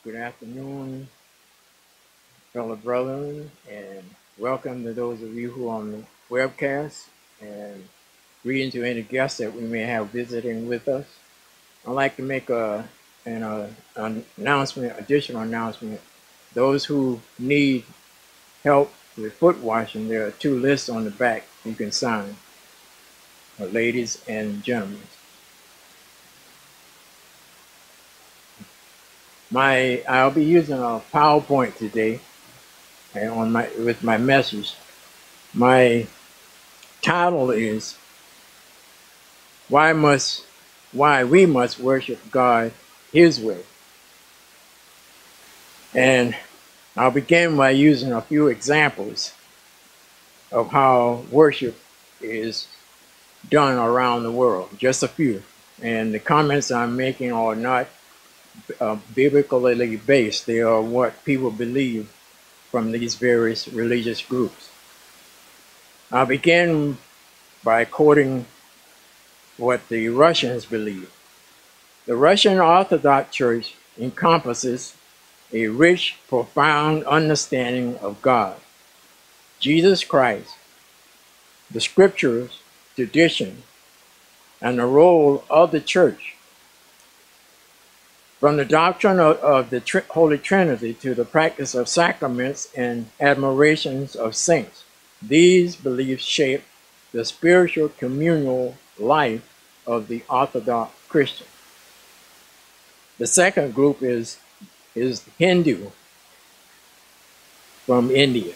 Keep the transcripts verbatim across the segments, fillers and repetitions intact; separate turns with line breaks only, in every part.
Good afternoon, fellow brethren, and welcome to those of you who are on the webcast, and greetings to any guests that we may have visiting with us. I'd like to make a, an, uh, an announcement, additional announcement. Those who need help with foot washing, there are two lists on the back you can sign, uh, ladies and gentlemen. My, I'll be using a PowerPoint today, and on my with my message. My title is why must why we must worship God His way. And I'll begin by using a few examples of how worship is done around the world, just a few. And the comments I'm making are not uh, biblically based. They are what people believe from these various religious groups. I'll begin by quoting what the Russians believe. The Russian Orthodox Church encompasses a rich, profound understanding of God, Jesus Christ, the scriptures, tradition, and the role of the church. From the doctrine of, of the Tr- Holy Trinity to the practice of sacraments and admirations of saints, these beliefs shape the spiritual communal life of the Orthodox Christian. The second group is, is Hindu from India.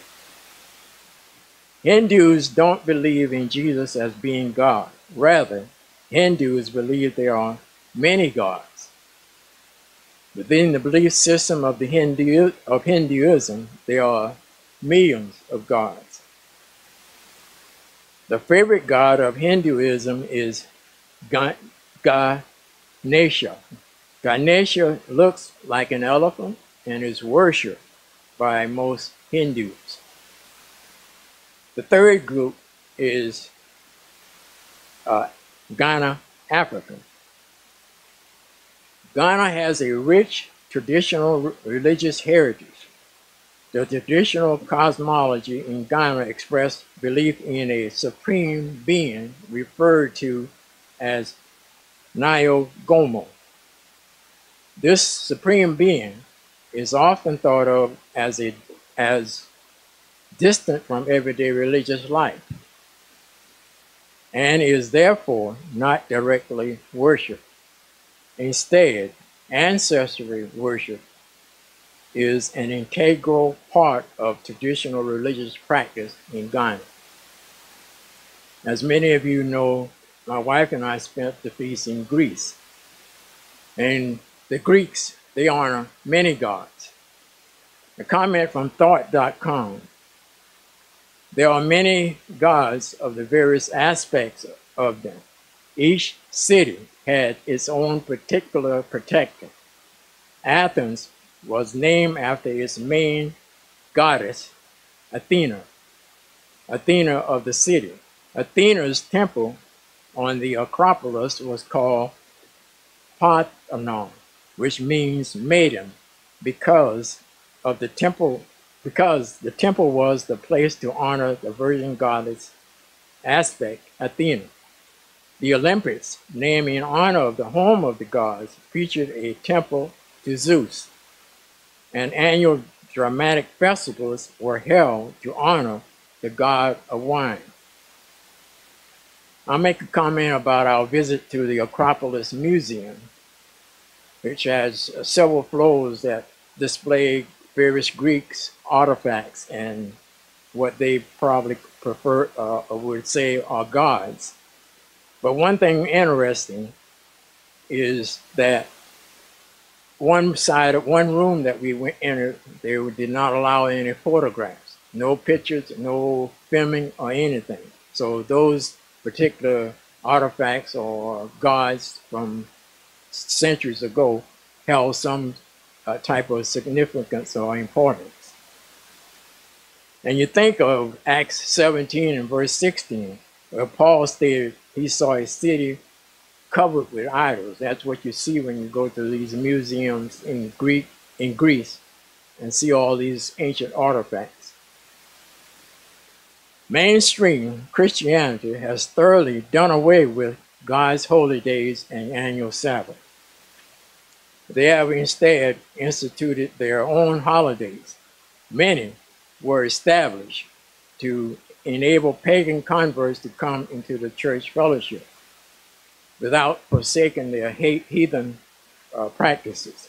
Hindus don't believe in Jesus as being God. Rather, Hindus believe there are many gods. Within the belief system of the Hindu of Hinduism, there are millions of gods. The favorite god of Hinduism is Ga- Ganesha. Ganesha looks like an elephant and is worshipped by most Hindus. The third group is uh, Ghana, Africa. Ghana has a rich traditional religious heritage. The traditional cosmology in Ghana expressed belief in a supreme being referred to as Nyogomo. This supreme being is often thought of as, a, as distant from everyday religious life and is therefore not directly worshipped. Instead, ancestry worship is an integral part of traditional religious practice in Ghana. As many of you know, my wife and I spent the feast in Greece. And the Greeks, they honor many gods. A comment from thought dot com. There are many gods of the various aspects of them. Each city had its own particular protector. Athens was named after its main goddess, Athena, Athena of the city. Athena's temple on the Acropolis was called Parthenon, which means maiden, because of the temple, because the temple was the place to honor the virgin goddess aspect, Athena. The Olympics, named in honor of the home of the gods, featured a temple to Zeus, and annual dramatic festivals were held to honor the god of wine. I'll make a comment about our visit to the Acropolis Museum, which has several floors that display various Greek artifacts and what they probably prefer uh, or would say are gods. But one thing interesting is that one side of one room that we went in, they did not allow any photographs, no pictures, no filming or anything. So those particular artifacts or gods from centuries ago held some uh, type of significance or importance. And you think of Acts seventeen and verse sixteen, where Paul stated he saw a city covered with idols. That's what you see when you go to these museums in Greek in Greece and see all these ancient artifacts. Mainstream Christianity has thoroughly done away with God's holy days and annual Sabbath. They have instead instituted their own holidays. Many were established to enable pagan converts to come into the church fellowship without forsaking their heathen uh, practices.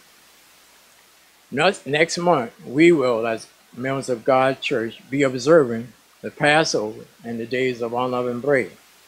Next month, we will, as members of God's church, be observing the Passover and the days of unleavened bread.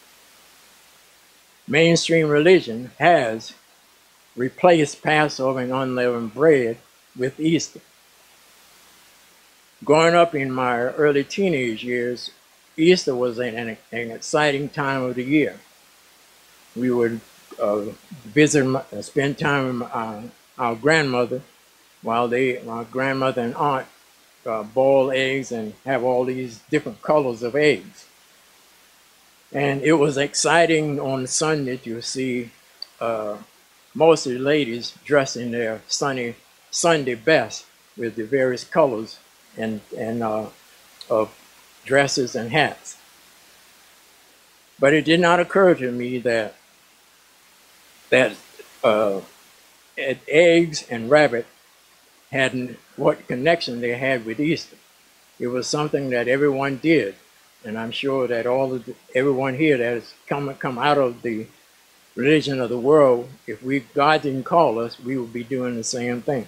Mainstream religion has replaced Passover and unleavened bread with Easter. Growing up in my early teenage years, Easter was an, an, an exciting time of the year. We would uh, visit, uh, spend time with uh, our grandmother while they, my grandmother and aunt uh, boil eggs and have all these different colors of eggs. And it was exciting on Sunday to see uh, most of the ladies dressed in their sunny Sunday best with the various colors and, and uh, of dresses and hats. But it did not occur to me that that uh, eggs and rabbit hadn't what connection they had with Easter. It was something that everyone did, and I'm sure that all of the, everyone here that has come come out of the religion of the world, if we God didn't call us, we would be doing the same thing.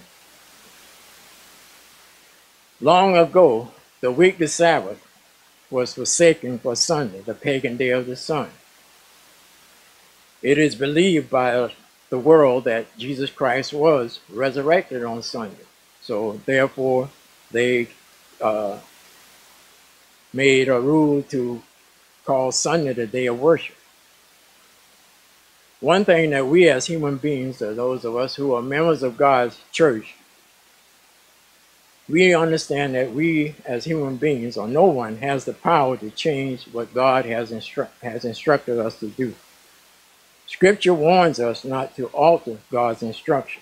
Long ago, the weekly Sabbath was forsaken for Sunday, the pagan day of the sun. It is believed by the world that Jesus Christ was resurrected on Sunday. So therefore, they uh, made a rule to call Sunday the day of worship. One thing that we as human beings, or those of us who are members of God's church, we understand that we as human beings, or no one, has the power to change what God has, instru- has instructed us to do. Scripture warns us not to alter God's instruction.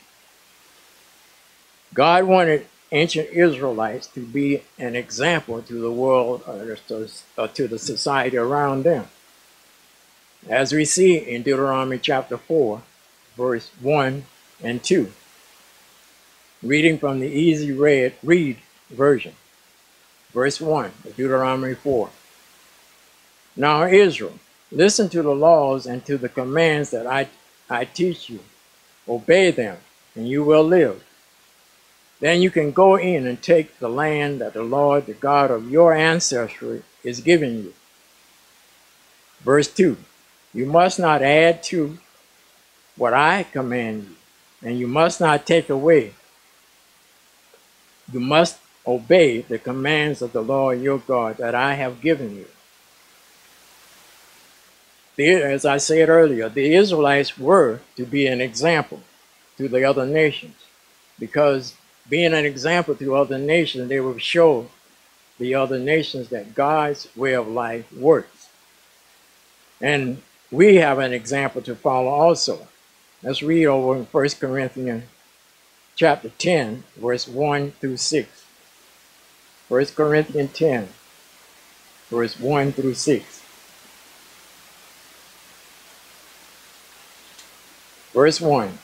God wanted ancient Israelites to be an example to the world or to, or to the society around them. As we see in Deuteronomy chapter four, verse one and two. Reading from the Easy Read, Read version. Verse one of Deuteronomy four. Now Israel, listen to the laws and to the commands that I, I teach you. Obey them, and you will live. Then you can go in and take the land that the Lord, the God of your ancestry, is giving you. Verse two. You must not add to what I command you, and you must not take away. You must obey the commands of the Lord your God that I have given you. The, as I said earlier, the Israelites were to be an example to the other nations, because being an example to other nations, they will show the other nations that God's way of life works. And we have an example to follow also. Let's read over in First Corinthians chapter ten, verse one through six. First Corinthians ten, verse one through six. Verse one.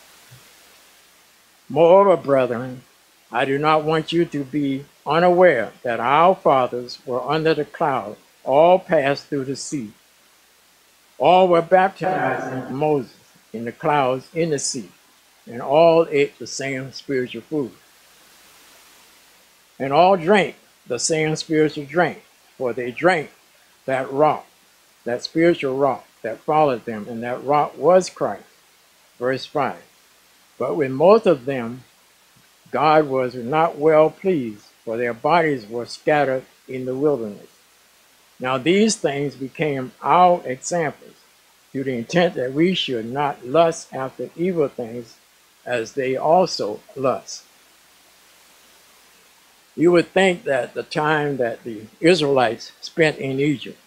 Moreover, brethren, I do not want you to be unaware that our fathers were under the cloud, all passed through the sea. All were baptized into Moses in the clouds in the sea, and all ate the same spiritual food. And all drank the same spiritual drink, for they drank that rock, that spiritual rock that followed them, and that rock was Christ. Verse five. But with most of them, God was not well pleased, for their bodies were scattered in the wilderness. Now these things became our examples, to the intent that we should not lust after evil things, as they also lust. You would think that the time that the Israelites spent in Egypt,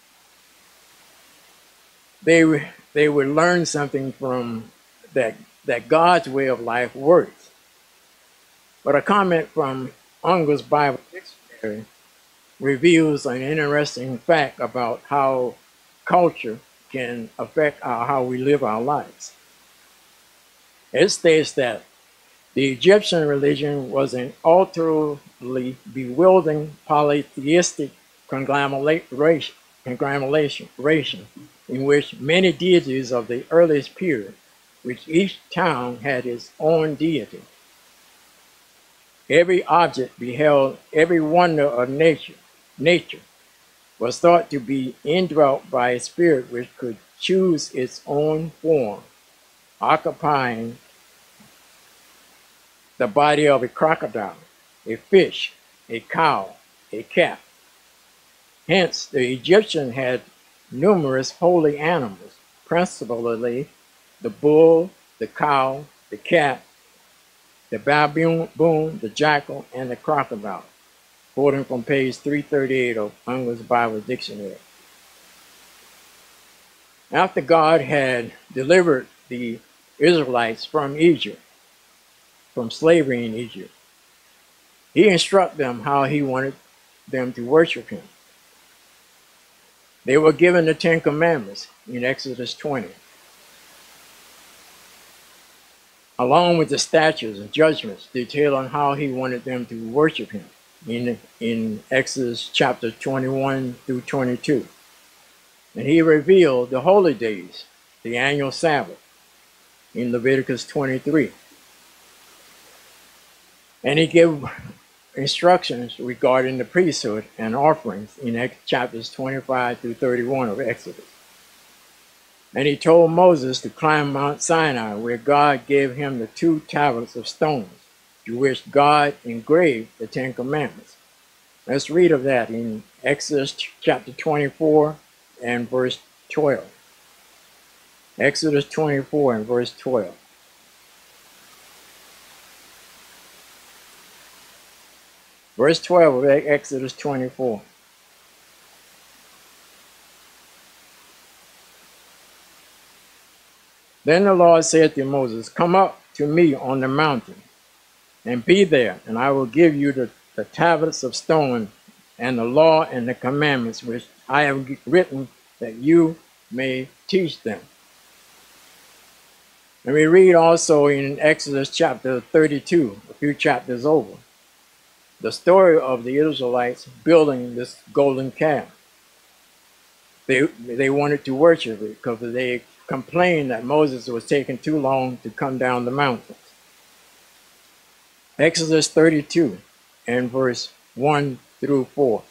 they, they would learn something from that, that God's way of life works. But a comment from Unger's Bible Dictionary reveals an interesting fact about how culture can affect our, how we live our lives. It states that the Egyptian religion was an utterly bewildering polytheistic conglomeration, conglomeration in which many deities of the earliest period, which each town had its own deity. Every object beheld, every wonder of nature, nature was thought to be indwelt by a spirit which could choose its own form, occupying the body of a crocodile, a fish, a cow, a cat. Hence, the Egyptian had numerous holy animals, principally the bull, the cow, the cat, the baboon, the jackal, and the crocodile, quoting from page three thirty-eight of Unger's Bible Dictionary. After God had delivered the Israelites from Egypt, from slavery in Egypt, he instructed them how he wanted them to worship him. They were given the Ten Commandments in Exodus twenty, along with the statutes and judgments detailing how he wanted them to worship him in, in Exodus chapter twenty-one through twenty-two. And he revealed the holy days, the annual Sabbath, in Leviticus twenty-three. And he gave instructions regarding the priesthood and offerings in chapters twenty-five through thirty-one of Exodus. And he told Moses to climb Mount Sinai, where God gave him the two tablets of stones, to which God engraved the Ten Commandments. Let's read of that in Exodus chapter twenty-four and verse twelve. Exodus twenty-four and verse twelve. Verse twelve of Exodus twenty-four. Then the Lord said to Moses, "Come up to me on the mountain, and be there, and I will give you the, the tablets of stone and the law and the commandments which I have written, that you may teach them." And we read also in Exodus chapter thirty-two, a few chapters over, the story of the Israelites building this golden calf. They, they wanted to worship it because they complained that Moses was taking too long to come down the mountains. Exodus thirty-two and verse one through four.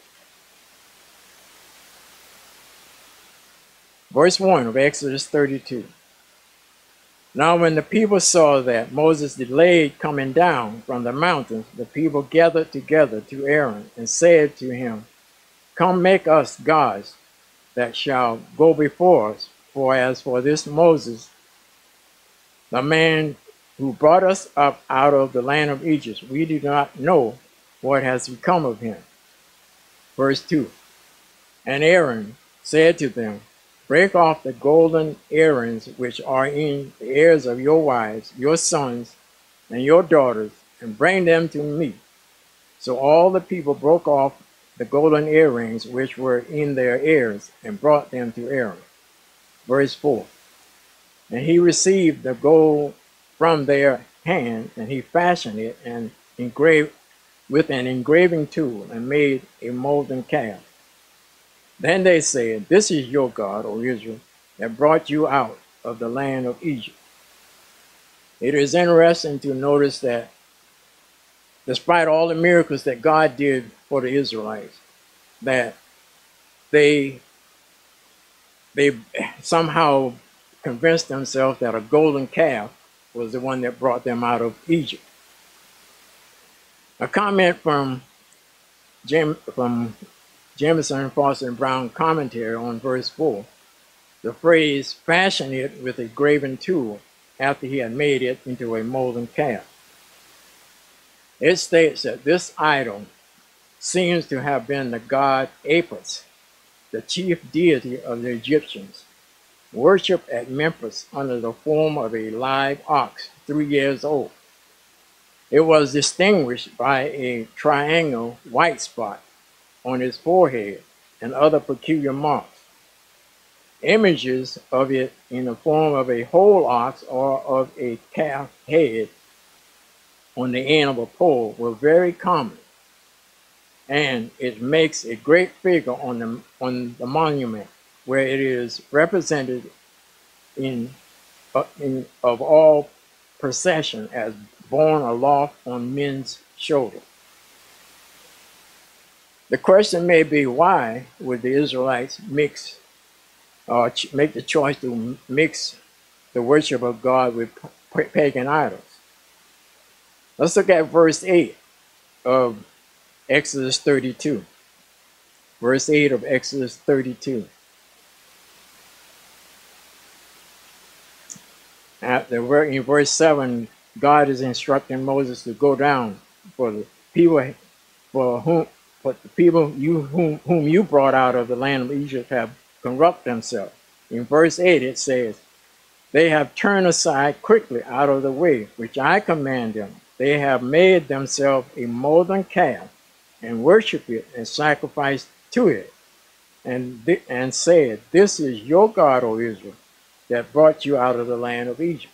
Verse one of Exodus thirty-two. Now when the people saw that Moses delayed coming down from the mountains, the people gathered together to Aaron and said to him, "Come, make us gods that shall go before us. For as for this Moses, the man who brought us up out of the land of Egypt, we do not know what has become of him." Verse two. And Aaron said to them, "Break off the golden earrings which are in the ears of your wives, your sons, and your daughters, and bring them to me." So all the people broke off the golden earrings which were in their ears, and brought them to Aaron. Verse four. And he received the gold from their hand, and he fashioned it and engraved with an engraving tool, and made a molten calf. Then they said, "This is your God, O Israel, that brought you out of the land of Egypt." It is interesting to notice that despite all the miracles that God did for the Israelites, that they they somehow convinced themselves that a golden calf was the one that brought them out of Egypt. A comment from Jim from Jameson, Foster, and Brown commentary on verse four, the phrase "fashion it with a graven tool" after he had made it into a molten calf. It states that this idol seems to have been the god Apis, the chief deity of the Egyptians, worshipped at Memphis under the form of a live ox three years old. It was distinguished by a triangle white spot on his forehead and other peculiar marks. Images of it in the form of a whole ox or of a calf head on the end of a pole were very common, and it makes a great figure on the, on the monument where it is represented in, uh, in of all procession as borne aloft on men's shoulders. The question may be, why would the Israelites mix or ch- make the choice to mix the worship of God with p- pagan idols? Let's look at verse eight of Exodus thirty-two. Verse eight of Exodus thirty-two. At the, in verse seven, God is instructing Moses to go down for the people for whom for the people you whom, whom you brought out of the land of Egypt have corrupted themselves. In verse eight it says, they have turned aside quickly out of the way which I command them. They have made themselves a molten calf and worship it and sacrifice to it, and th- and said, this is your God, O Israel, that brought you out of the land of Egypt.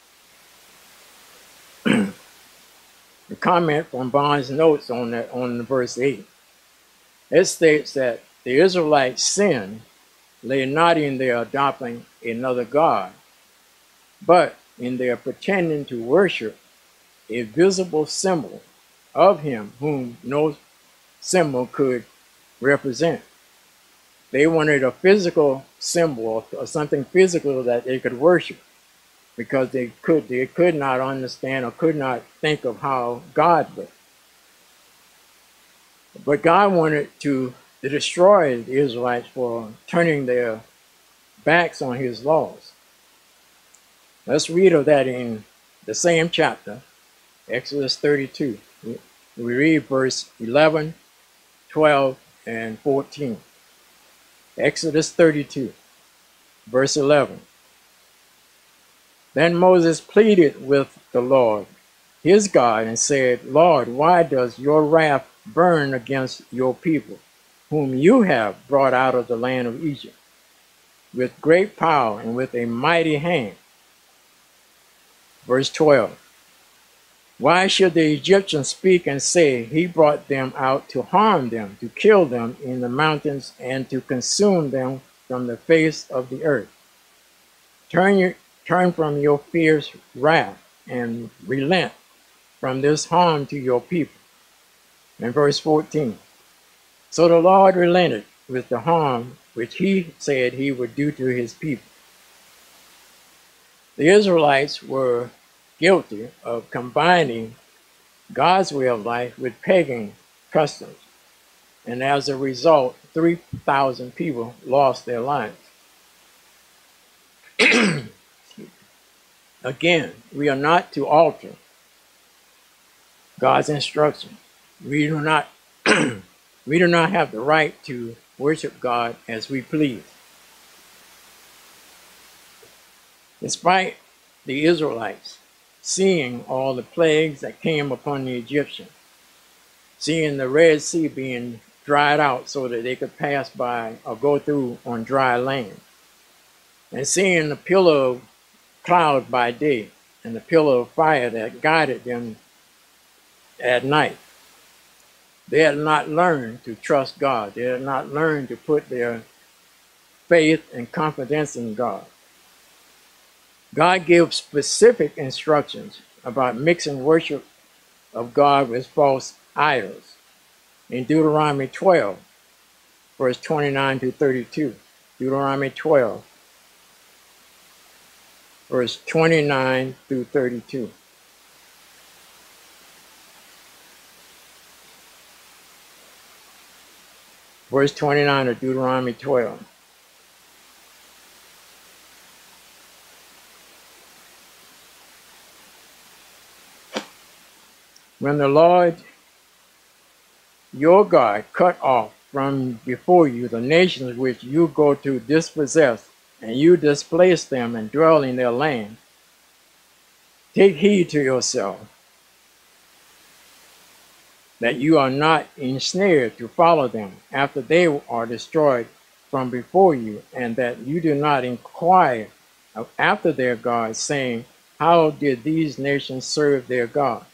The comment from Barnes' notes on that on verse eight. It states that the Israelites' sin lay not in their adopting another God, but in their pretending to worship a visible symbol of him whom no symbol could represent. They wanted a physical symbol or something physical that they could worship, because they could they could not understand or could not think of how God looked. But God wanted to, to destroy the Israelites for turning their backs on his laws. Let's read of that in the same chapter, Exodus thirty-two. We read verse eleven, twelve, and fourteen. Exodus thirty-two, verse eleven. Then Moses pleaded with the Lord, his God, and said, Lord, why does your wrath burn against your people, whom you have brought out of the land of Egypt, with great power and with a mighty hand? Verse twelve. Why should the Egyptians speak and say, he brought them out to harm them, to kill them in the mountains, and to consume them from the face of the earth? Turn, your, turn from your fierce wrath and relent from this harm to your people. And verse fourteen. So the Lord relented with the harm which he said he would do to his people. The Israelites were guilty of combining God's way of life with pagan customs, and as a result, three thousand people lost their lives. Again, we are not to alter God's instruction. We do not we do not have the right to worship God as we please. Despite the Israelites seeing all the plagues that came upon the Egyptians, seeing the Red Sea being dried out so that they could pass by or go through on dry land, and seeing the pillar of cloud by day and the pillar of fire that guided them at night, they had not learned to trust God. They had not learned to put their faith and confidence in God. God gave specific instructions about mixing worship of God with false idols in Deuteronomy twelve, verse twenty-nine to thirty-two. Deuteronomy twelve, verse twenty-nine through thirty-two. Verse twenty-nine of Deuteronomy twelve. When the Lord your God cut off from before you the nations which you go to dispossess, and you displace them and dwell in their land, take heed to yourself that you are not ensnared to follow them after they are destroyed from before you, and that you do not inquire after their gods, saying, how did these nations serve their God?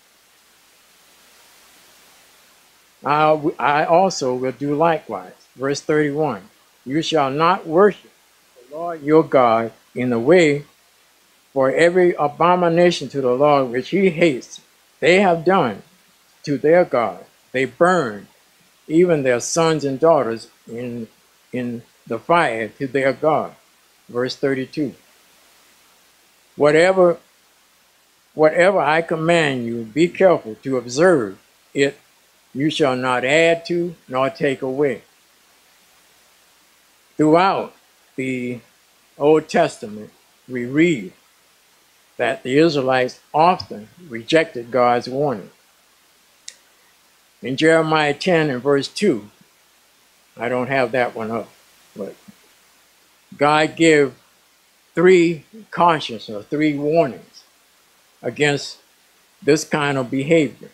I, I also will do likewise. Verse thirty-one, you shall not worship the Lord your God in the way, for every abomination to the Lord which he hates, they have done to their God. They burn even their sons and daughters in, in the fire to their God. Verse thirty-two, whatever, whatever I command you, be careful to observe it. You shall not add to nor take away. Throughout the Old Testament, we read that the Israelites often rejected God's warning. In Jeremiah ten and verse two, I don't have that one up, but God gave three cautions or three warnings against this kind of behavior.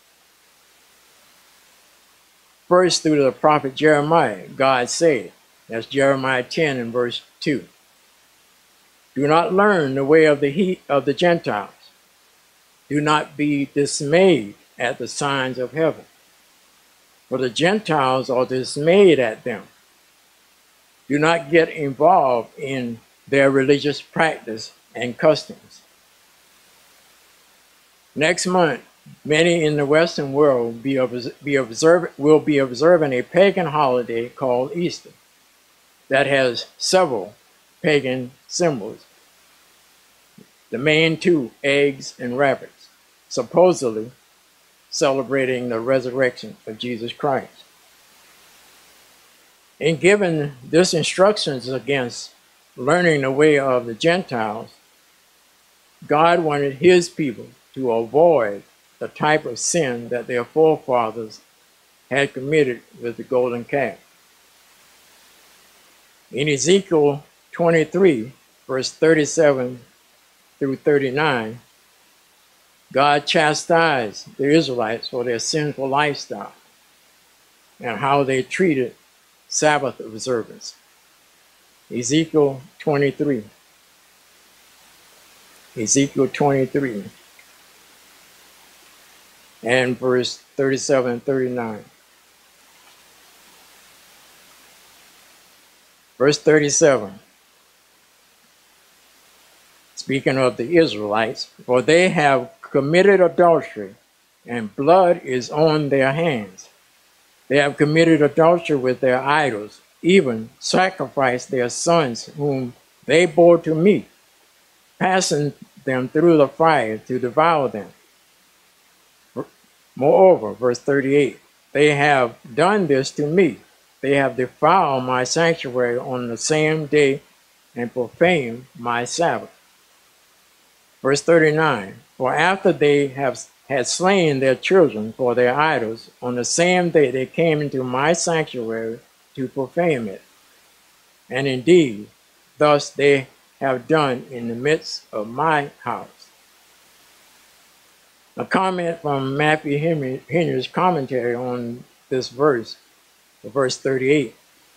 First, through the prophet Jeremiah, God said, that's Jeremiah ten and verse two, do not learn the way of the heat of the Gentiles. Do not be dismayed at the signs of heaven, for the Gentiles are dismayed at them. Do not get involved in their religious practice and customs. Next month, many in the Western world be obs be observe will be observing a pagan holiday called Easter that has several pagan symbols. The main two, eggs and rabbits, supposedly celebrating the resurrection of Jesus Christ. In giving this instructions against learning the way of the Gentiles, God wanted his people to avoid the type of sin that their forefathers had committed with the golden calf. In Ezekiel twenty-three, verse thirty-seven through thirty-nine, God chastised the Israelites for their sinful lifestyle and how they treated Sabbath observance. Ezekiel twenty-three. Ezekiel twenty-three and verse thirty-seven and thirty-nine. Verse thirty-seven. Speaking of the Israelites, for they have committed adultery, and blood is on their hands. They have committed adultery with their idols, even sacrificed their sons whom they bore to me, passing them through the fire to devour them. Moreover, verse thirty-eight, they have done this to me. They have defiled my sanctuary on the same day and profaned my Sabbath. Verse thirty-nine, for after they have had slain their children for their idols, on the same day they came into my sanctuary to profane it. And indeed, thus they have done in the midst of my house. A comment from Matthew Henry's commentary on this verse, verse thirty-eight.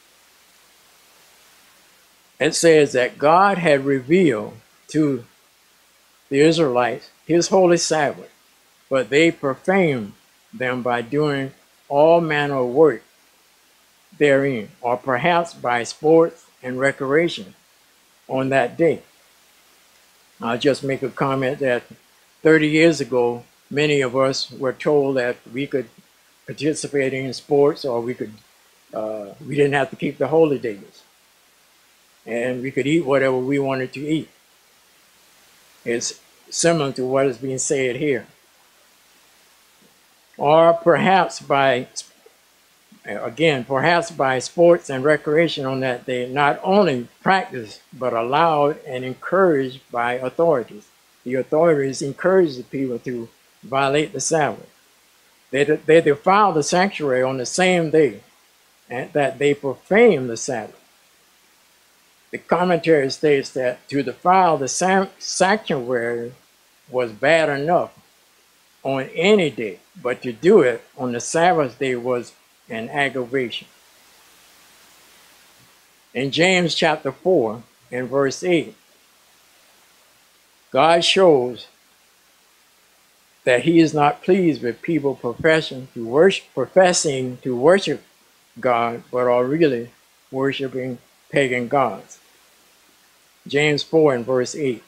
It says that God had revealed to the Israelites his holy Sabbath, but they profaned them by doing all manner of work therein, or perhaps by sports and recreation on that day. I'll just make a comment that thirty years ago, many of us were told that we could participate in sports, or we could uh, we didn't have to keep the holy days, and we could eat whatever we wanted to eat. It's similar to what is being said here. Or perhaps by, again, perhaps by sports and recreation on that day, not only practiced, but allowed and encouraged by authorities. The authorities encouraged the people to violate the Sabbath. They, they defiled the sanctuary on the same day and that they profaned the Sabbath. The commentary states that to defile the sanctuary was bad enough, on any day, but to do it on the Sabbath day was an aggravation. In James chapter four and verse eight, God shows that he is not pleased with people professing to worship, professing to worship God, but are really worshiping pagan gods. James four and verse eight.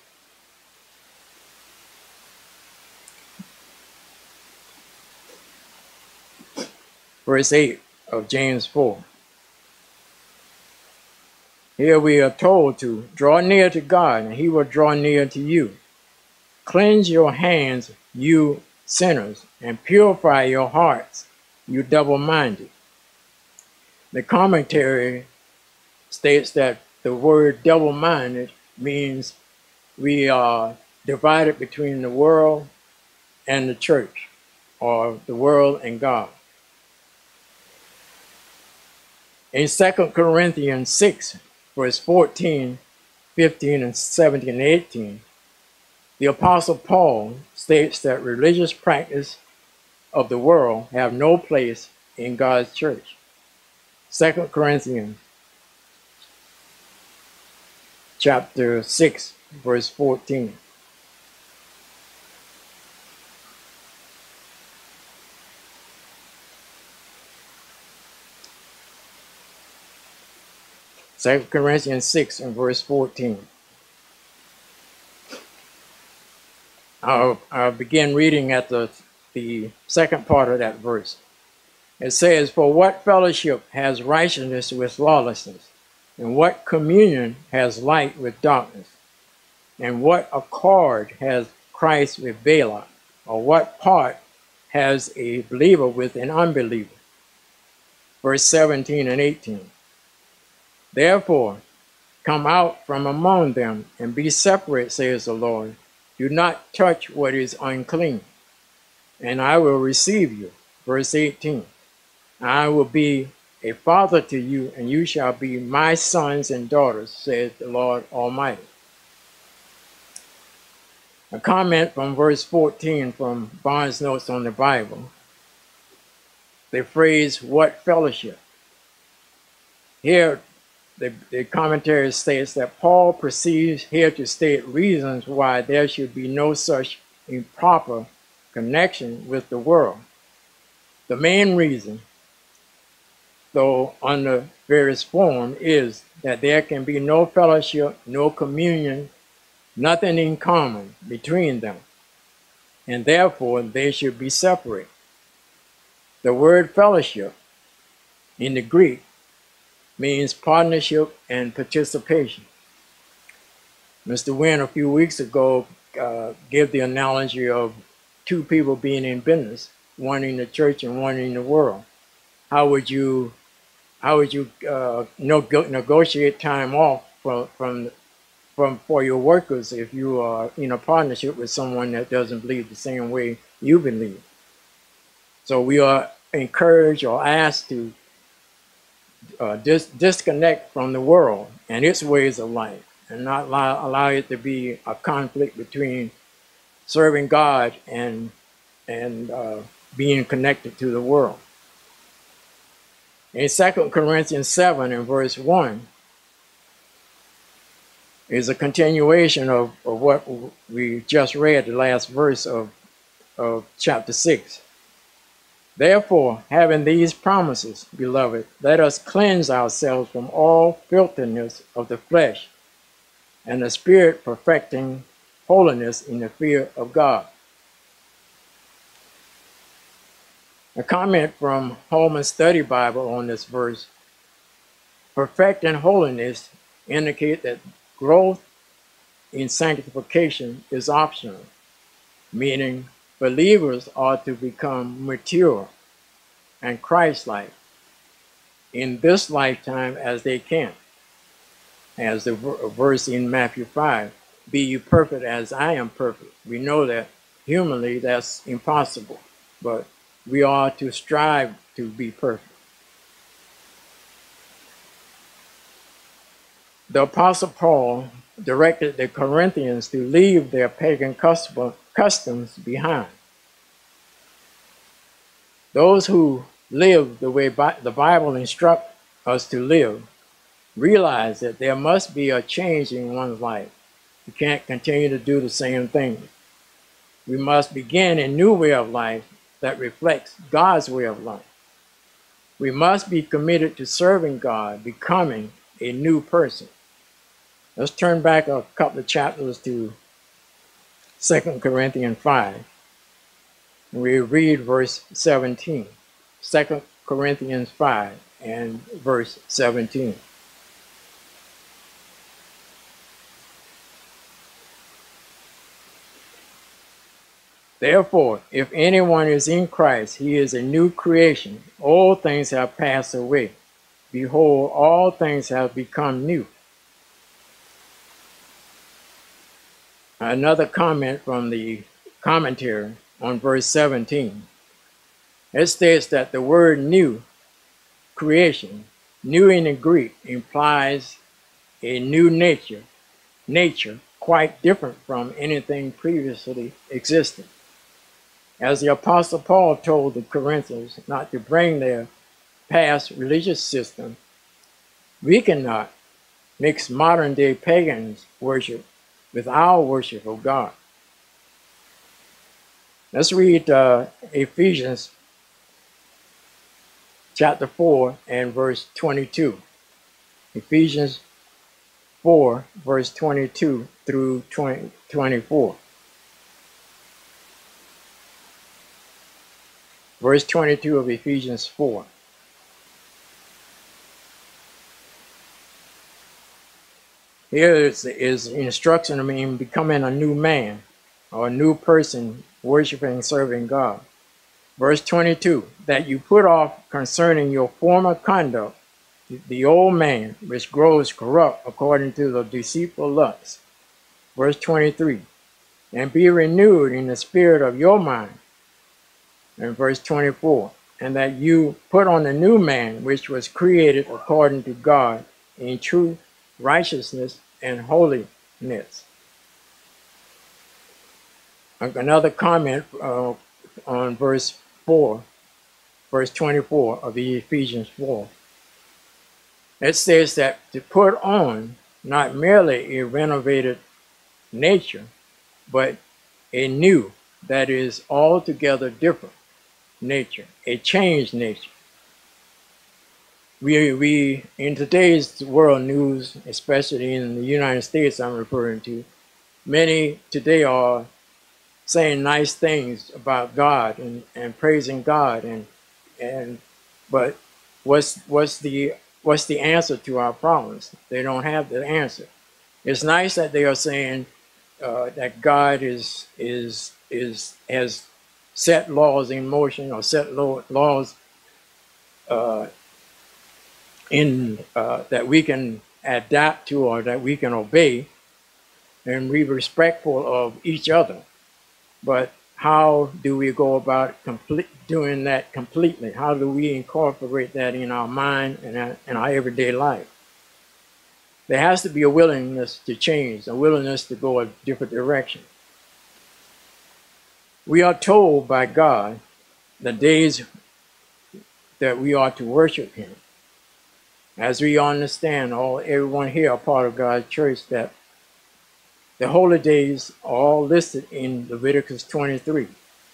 Verse eight of James four. Here we are told to draw near to God, and he will draw near to you. Cleanse your hands, you sinners, and purify your hearts, you double-minded. The commentary states that the word double-minded means we are divided between the world and the church, or the world and God. In Second Corinthians six, verse fourteen, fifteen, and seventeen, and eighteen, the Apostle Paul states that religious practice of the world have no place in God's church. Second Corinthians chapter six, verse fourteen. Second Corinthians six and verse fourteen. I'll, I'll begin reading at the, the second part of that verse. It says, "For what fellowship has righteousness with lawlessness? And what communion has light with darkness? And what accord has Christ with Balaam? Or what part has a believer with an unbeliever?" Verse seventeen and eighteen. "Therefore, come out from among them and be separate, says the Lord. Do not touch what is unclean, and I will receive you." Verse eighteen. "I will be a father to you, and you shall be my sons and daughters, says the Lord Almighty." A comment from verse fourteen from Barnes' Notes on the Bible. The phrase, "what fellowship?" Here, the, the commentary states that Paul proceeds here to state reasons why there should be no such improper connection with the world. The main reason, though under various form, is that there can be no fellowship, no communion, nothing in common between them, and therefore they should be separate. The word fellowship in the Greek means partnership and participation. Mister Wynn a few weeks ago uh, gave the analogy of two people being in business, one in the church and one in the world. How would you how would you uh, no, negotiate time off from, from from for your workers if you are in a partnership with someone that doesn't believe the same way you believe? So we are encouraged or asked to uh, dis disconnect from the world and its ways of life, and not allow, allow it to be a conflict between serving God and and uh, being connected to the world. In Second Corinthians seven and verse one is a continuation of, of what we just read, the last verse of, of chapter six. "Therefore, having these promises, beloved, let us cleanse ourselves from all filthiness of the flesh, and the Spirit perfecting holiness in the fear of God." A comment from Holman Study Bible on this verse: "Perfecting holiness" indicate that growth in sanctification is optional, meaning believers are to become mature and Christ-like in this lifetime as they can. As the verse in Matthew five, "Be you perfect as I am perfect." We know that humanly that's impossible, but we are to strive to be perfect. The Apostle Paul directed the Corinthians to leave their pagan customs behind. Those who live the way Bi- the Bible instructs us to live realize that there must be a change in one's life. You can't continue to do the same thing. We must begin a new way of life that reflects God's way of life. We must be committed to serving God, becoming a new person. Let's turn back a couple of chapters to Second Corinthians five. We read verse seventeen. Second Corinthians five and verse seventeen. Therefore, if anyone is in Christ, he is a new creation. All things have passed away. Behold, all things have become new. Another comment from the commentary on verse seventeen. It states that the word new creation, new in the Greek, implies a new nature, nature quite different from anything previously existing. As the Apostle Paul told the Corinthians not to bring their past religious system, we cannot mix modern day pagans' worship with our worship of God. Let's read uh, Ephesians chapter four and verse twenty-two. Ephesians four, verse twenty-two through twenty, twenty-four. Verse twenty-two of Ephesians four. Here is, is instruction of me in becoming a new man or a new person worshiping and serving God. Verse twenty-two, that you put off concerning your former conduct the old man which grows corrupt according to the deceitful lusts. Verse twenty-three, and be renewed in the spirit of your mind. And verse twenty-four, and that you put on the new man which was created according to God in true righteousness and holiness. Another comment uh, on verse four, verse twenty-four of the Ephesians four. It says that to put on not merely a renovated nature, but a new, that is altogether different nature, a changed nature. We, we, in today's world news, especially in the United States I'm referring to, many today are saying nice things about God and, and praising God, and and but what's what's the what's the answer to our problems? They don't have the answer. It's nice that they are saying uh, that God is is is has set laws in motion, or set law, laws uh, in uh, that we can adapt to, or that we can obey, and be respectful of each other. But how do we go about complete, doing that completely? How do we incorporate that in our mind and our, in our everyday life? There has to be a willingness to change, a willingness to go a different direction. We are told by God the days that we are to worship Him. As we understand, all everyone here are part of God's church, that the holy days are all listed in Leviticus twenty-three.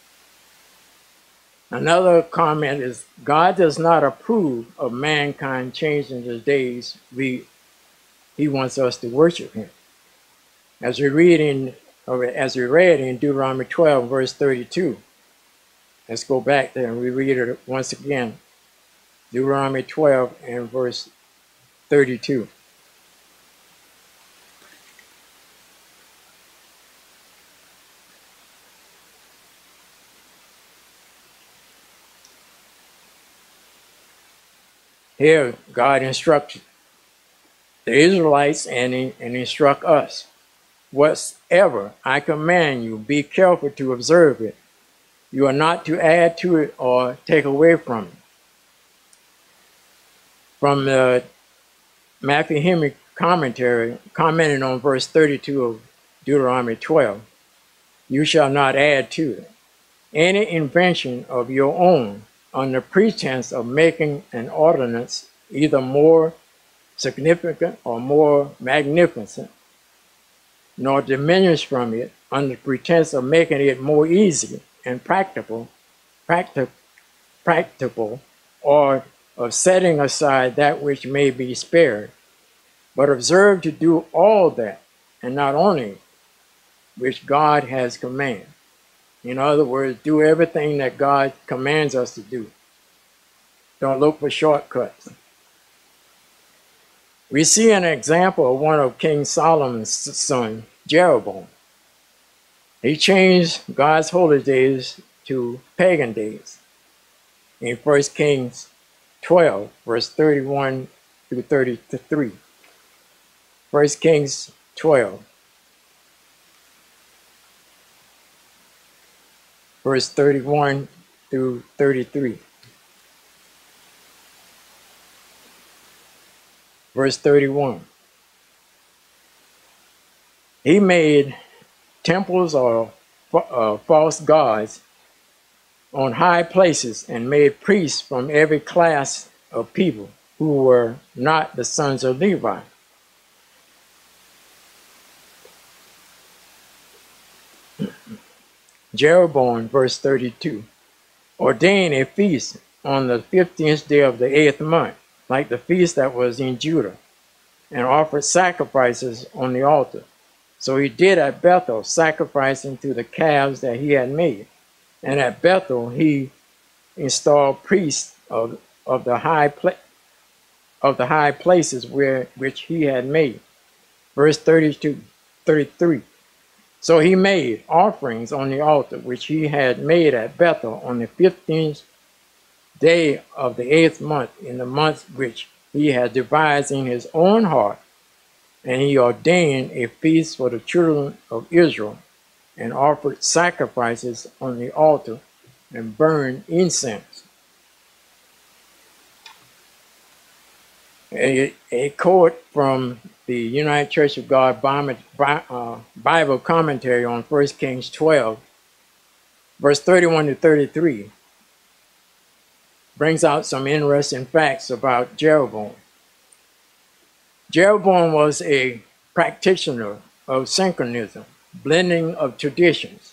Another comment is, God does not approve of mankind changing the days we He wants us to worship Him. As we read in, or as we read in Deuteronomy twelve, verse thirty-two. Let's go back there and we read it once again. Deuteronomy twelve and verse thirty-two. Here, God instructs the Israelites and, and instruct us. Whatsoever I command you, be careful to observe it. You are not to add to it or take away from it. From the Matthew Henry commentary, commenting on verse thirty-two of Deuteronomy twelve, you shall not add to it any invention of your own under pretense of making an ordinance either more significant or more magnificent, nor diminish from it under pretense of making it more easy and practical, practi- practicable, or of setting aside that which may be spared, but observe to do all that, and not only which God has commanded. In other words, do everything that God commands us to do. Don't look for shortcuts. We see an example of one of King Solomon's son, Jeroboam. He changed God's holy days to pagan days. In First Kings twelve, verse thirty-one through thirty-three. First Kings twelve, verse thirty-one through thirty-three. Verse thirty-one. He made temples or uh, false gods on high places and made priests from every class of people who were not the sons of Levi. Jeroboam, verse thirty-two, ordained a feast on the fifteenth day of the eighth month, like the feast that was in Judah, and offered sacrifices on the altar. So he did at Bethel, sacrificing to the calves that he had made. And at Bethel he installed priests of, of the high pla- of the high places where which he had made. Verse thirty-two, thirty-three. So he made offerings on the altar which he had made at Bethel on the fifteenth day of the eighth month, in the month which he had devised in his own heart. And he ordained a feast for the children of Israel, and offered sacrifices on the altar, and burned incense. A, a quote from the United Church of God Bible commentary on First Kings twelve, verse thirty-one to thirty-three, brings out some interesting facts about Jeroboam. Jeroboam was a practitioner of synchronism, blending of traditions,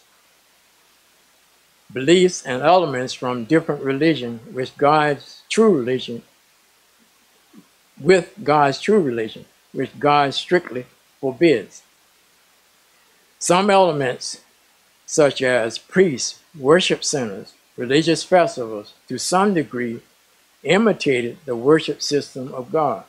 beliefs, and elements from different religions with God's true religion, with God's true religion, which God strictly forbids. Some elements, such as priests, worship centers, religious festivals, to some degree imitated the worship system of God.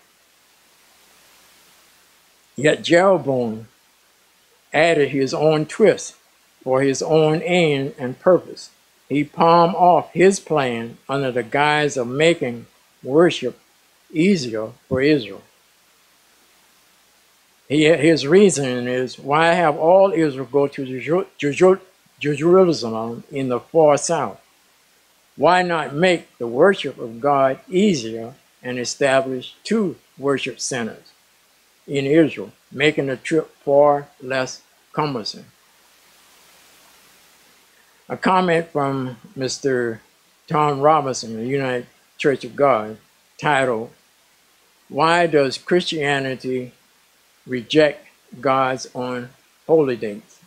Yet Jeroboam added his own twist for his own aim and purpose. He palmed off his plan under the guise of making worship easier for Israel. He, his reasoning is, why have all Israel go to Jerusalem in the far south? Why not make the worship of God easier and establish two worship centers in Israel, making the trip far less cumbersome? A comment from Mister Tom Robinson of the United Church of God, titled, "Why Does Christianity Reject God's Own Holy Days?"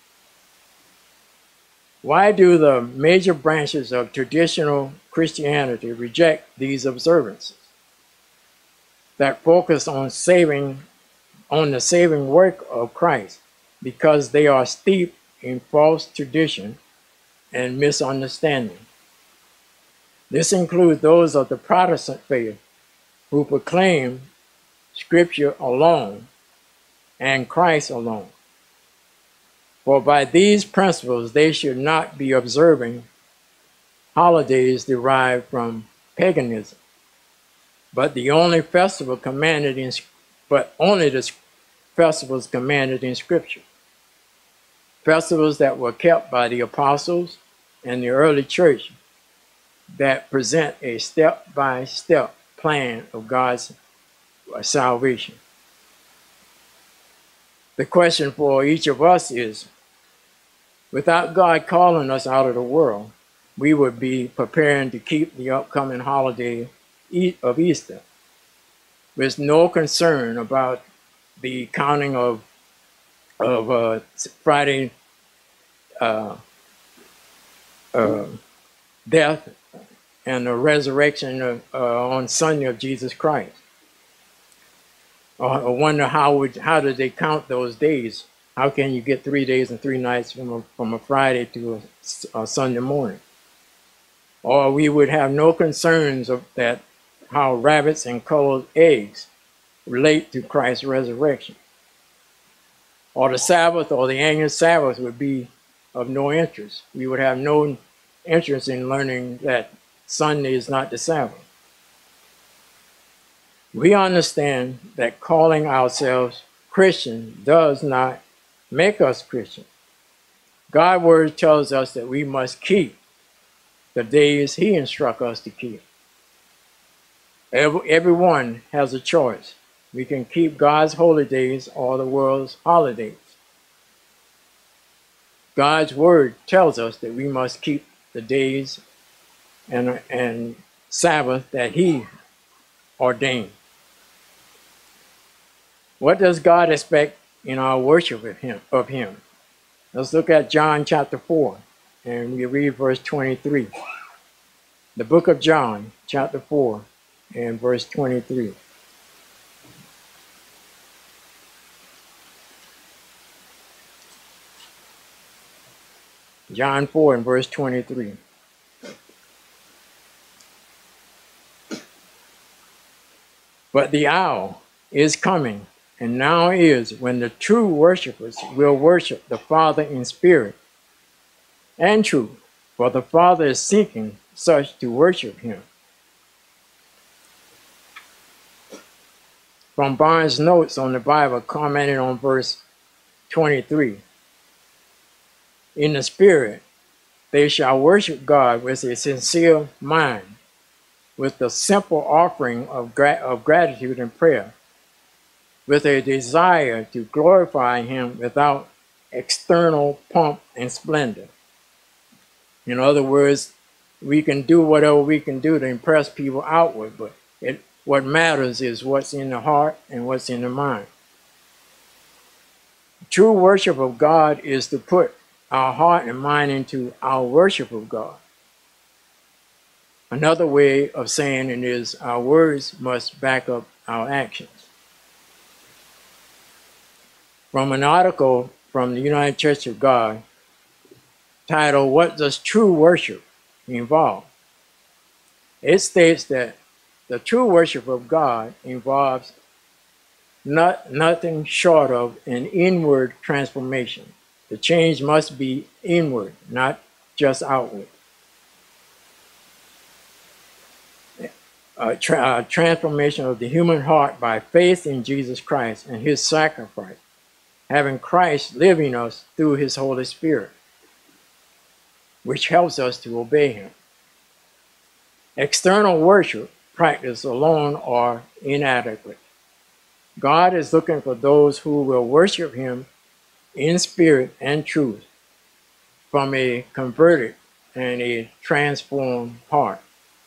Why do the major branches of traditional Christianity reject these observances that focus on saving on the saving work of Christ? Because they are steeped in false tradition and misunderstanding. This includes those of the Protestant faith who proclaim Scripture alone and Christ alone. For by these principles they should not be observing holidays derived from paganism, but the only festival commanded in but only the festivals commanded in Scripture. Festivals that were kept by the apostles and the early church that present a step-by-step plan of God's salvation. The question for each of us is, without God calling us out of the world, we would be preparing to keep the upcoming holiday of Easter with no concern about the counting of of uh, Friday uh, uh, death and the resurrection of, uh, on Sunday of Jesus Christ. I wonder how would how did they count those days? How can you get three days and three nights from a, from a Friday to a, a Sunday morning? Or we would have no concerns of that how rabbits and cold eggs relate to Christ's resurrection. Or the Sabbath or the annual Sabbath would be of no interest. We would have no interest in learning that Sunday is not the Sabbath. We understand that calling ourselves Christian does not make us Christian. God's word tells us that we must keep the days he instructs us to keep. Every, everyone has a choice. We can keep God's holy days or the world's holidays. God's word tells us that we must keep the days and, and Sabbath that he ordained. What does God expect in our worship of him, of him? Let's look at John chapter four, and we read verse twenty-three. The book of John chapter four and verse twenty-three. John four and verse twenty-three. But the hour is coming, and now is, when the true worshipers will worship the Father in spirit and truth, for the Father is seeking such to worship him. From Barnes' Notes on the Bible, commenting on verse twenty-three. In the spirit, they shall worship God with a sincere mind, with the simple offering of, gra- of gratitude and prayer, with a desire to glorify him without external pomp and splendor. In other words, we can do whatever we can do to impress people outward, but it, what matters is what's in the heart and what's in the mind. True worship of God is to put our heart and mind into our worship of God. Another way of saying it is our words must back up our actions. From an article from the United Church of God titled, "What Does True Worship Involve?" It states that the true worship of God involves not, nothing short of an inward transformation. The change must be inward, not just outward. A, tra- a transformation of the human heart by faith in Jesus Christ and his sacrifice, having Christ living us through his Holy Spirit, which helps us to obey him. External worship practice alone are inadequate. God is looking for those who will worship him in spirit and truth from a converted and a transformed heart.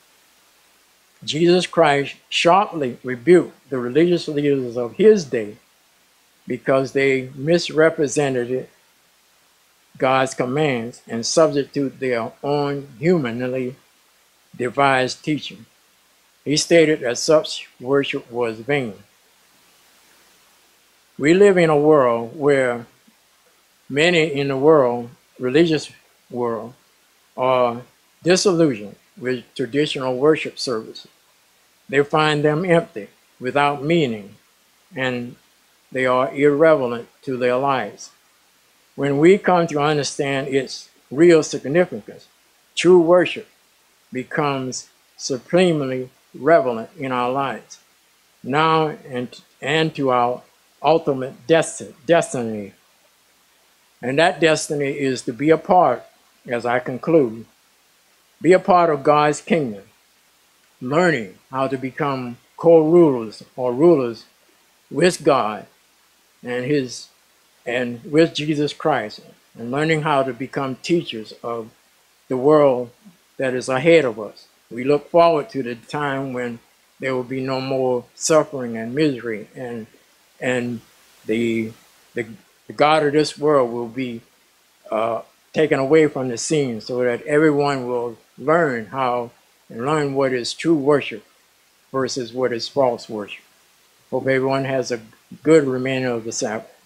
Jesus Christ sharply rebuked the religious leaders of his day because they misrepresented God's commands and substituted their own humanly devised teaching. He stated that such worship was vain. We live in a world where many in the world, religious world, are disillusioned with traditional worship services. They find them empty, without meaning, and they are irrelevant to their lives. When we come to understand its real significance, true worship becomes supremely relevant in our lives, now and, and to our ultimate desti- destiny. And that destiny is to be a part, as I conclude, be a part of God's kingdom, learning how to become co-rulers or rulers with God and his and with Jesus Christ, and learning how to become teachers of the world that is ahead of us. We look forward to the time when there will be no more suffering and misery, and and the the, the God of this world will be uh, taken away from the scene, so that everyone will learn how and learn what is true worship versus what is false worship. Hope everyone has a good remainder of the Sabbath.